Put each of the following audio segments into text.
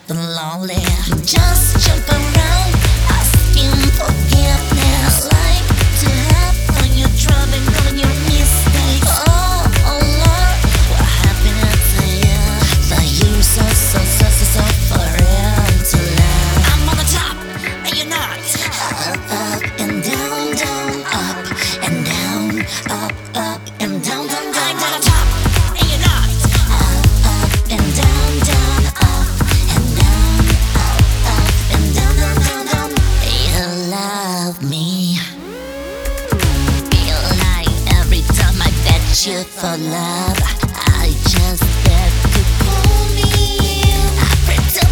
and lonely. Just jump around, asking forgiveness. Like to have when you're driving on your mistakes. Oh Lord, what happened to you? That you so foreign to love. I'm on the top, and you're not. Up and down, down, up and down, up and down, down, down. I'm on the top, and you're not. Up and down, down, up and down, up and down, down, down, down. You love me. Feel like every time I bet you for love, I just bet to pull me. I pretend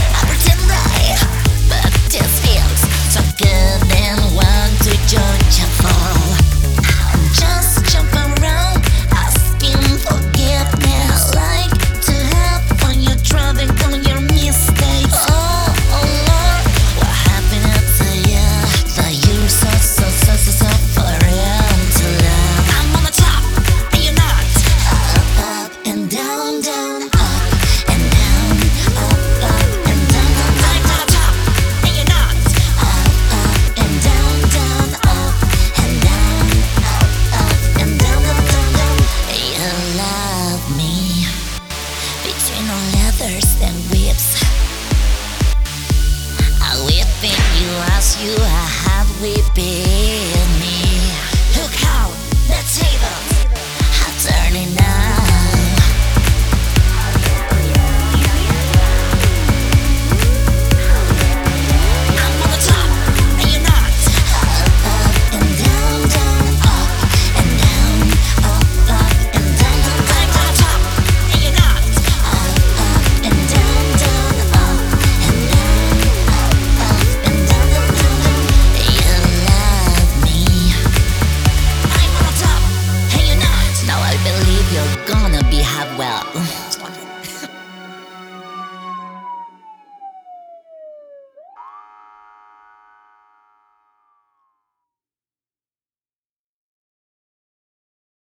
but this feels so good and want to join you fall. Just jump around, asking forgiveness. Like to have when you're driving on your mistakes. Oh Lord, what happened to you? That you so foreign to love. I'm on the top, and you're not. Up and down, down, up and down, up and down, down, down. I'm on the top, and you're not. Up and down, down, up and down, up and down, down, down, down. You love me between all leathers and whips. I whipping you as you have whipping.